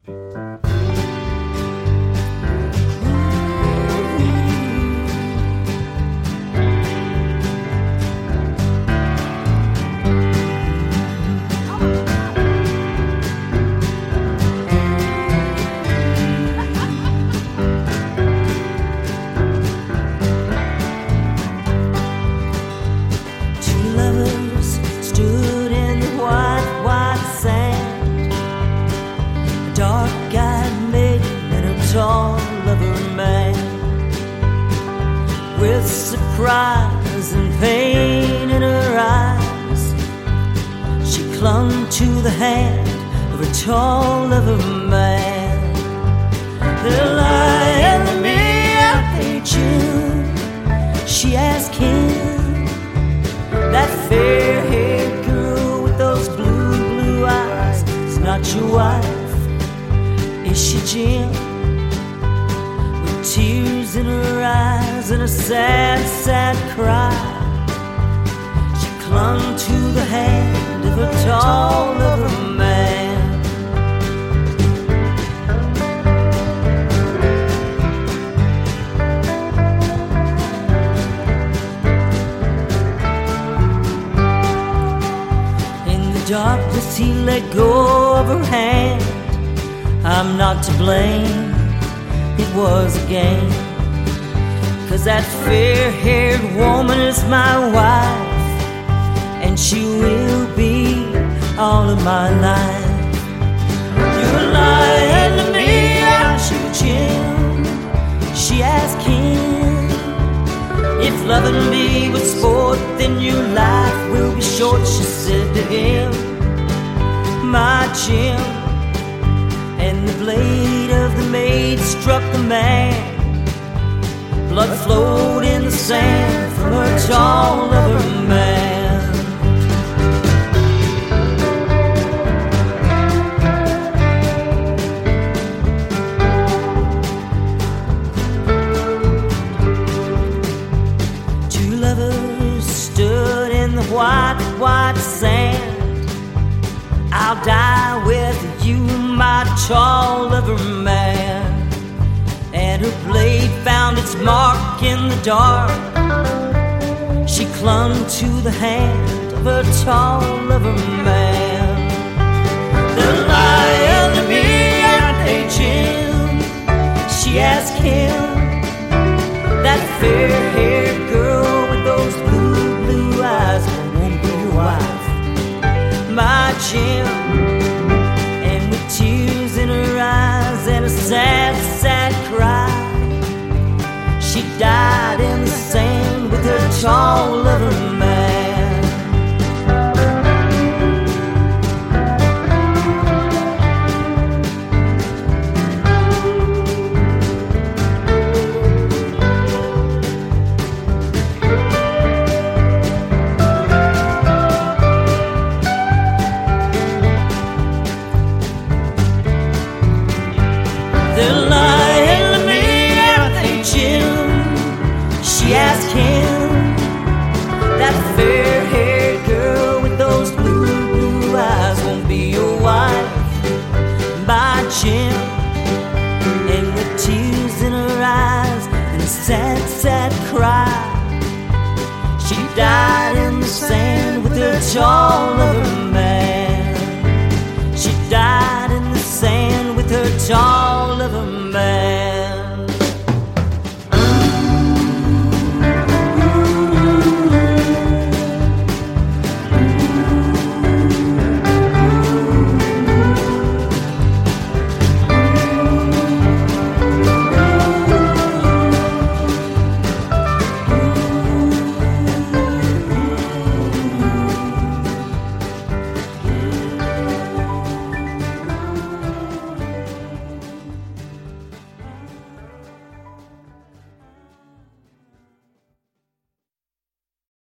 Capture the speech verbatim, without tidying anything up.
With surprise and pain in her eyes, she clung to the hand of a tall lover man. They'll lie and me out there, June. She asked him, that fair-haired girl with those blue, blue eyes is not your wife, is she, Jim? Tears in her eyes and a sad, sad cry, she clung to the hand of a tall lover man. In the darkness he let go of her hand. I'm not to blame, it was a game, 'cause that fair-haired woman is my wife, and she will be all of my life. You're lying to me, aren't you, Jim? She asked him, if loving me was sport, then your life will be short, she said to him. My Jim, and the blade of the maid struck the man. Blood flowed in the sand from her tall lover man. Two lovers stood in the white, white sand. I'll die with you, my tall lover man. And her blade found its mark in the dark. She clung to the hand of her tall lover man. They're lying to me, aren't they, Jim? She asked him, that fair-haired girl with those blue, blue eyes won't be your wife, my Jim. And with tears in her eyes and a sad, sad cry, she died in the sand with her tall lover man. They're lying to me, aren't they, Jim? She asked him, that fair-haired girl with those blue, blue eyes won't be your wife, my Jim. And with tears in her eyes and a sad, sad cry, she died in the sand with her tall lover